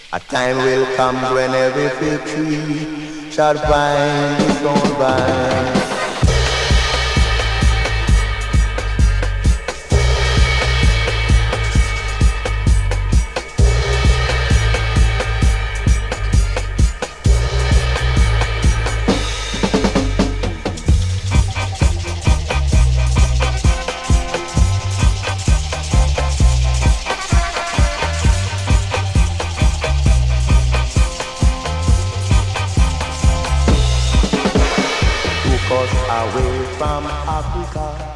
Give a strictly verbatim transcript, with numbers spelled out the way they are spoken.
A time will come when every fig tree shall find its own vine. Away from Africa,